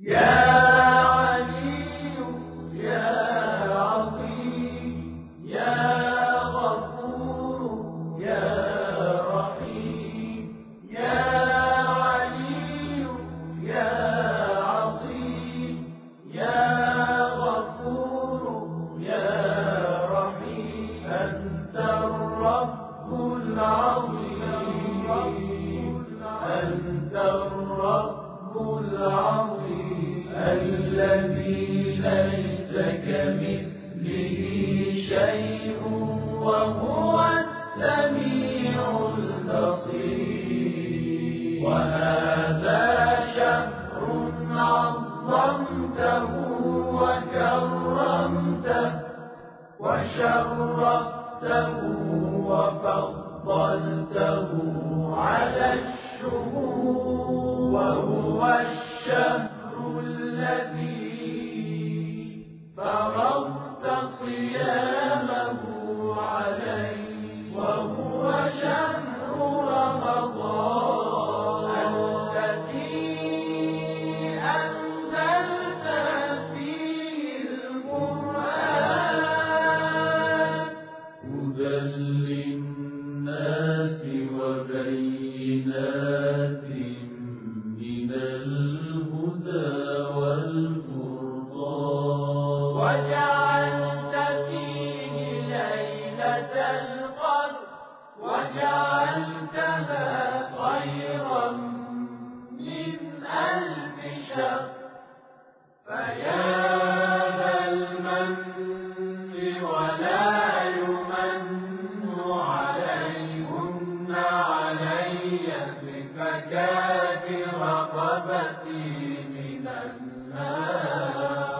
يا علي يا عظيم يا غفور يا رحيم يا علي يا عظيم يا غفور يا رحيم أنت الرب العظيم أنت الرب العظيم الذي ليس كمثله شيء وهو السميع البصير وهذا شهر عظمته وكرمته وشرفته وفضلته على الشهور وهو الشهر الذي فرضت صيامه عليه وهو شهر رمضان الذي أنزلت فيه القرآن هدى للناس وبينات من الهدى والفرقان وجعلت فيه ليلة القدر وجعلتها خيرا من 1000 شهر فيا ذا المن ولا يمن عليهن علي بفكاك رقبتي من النار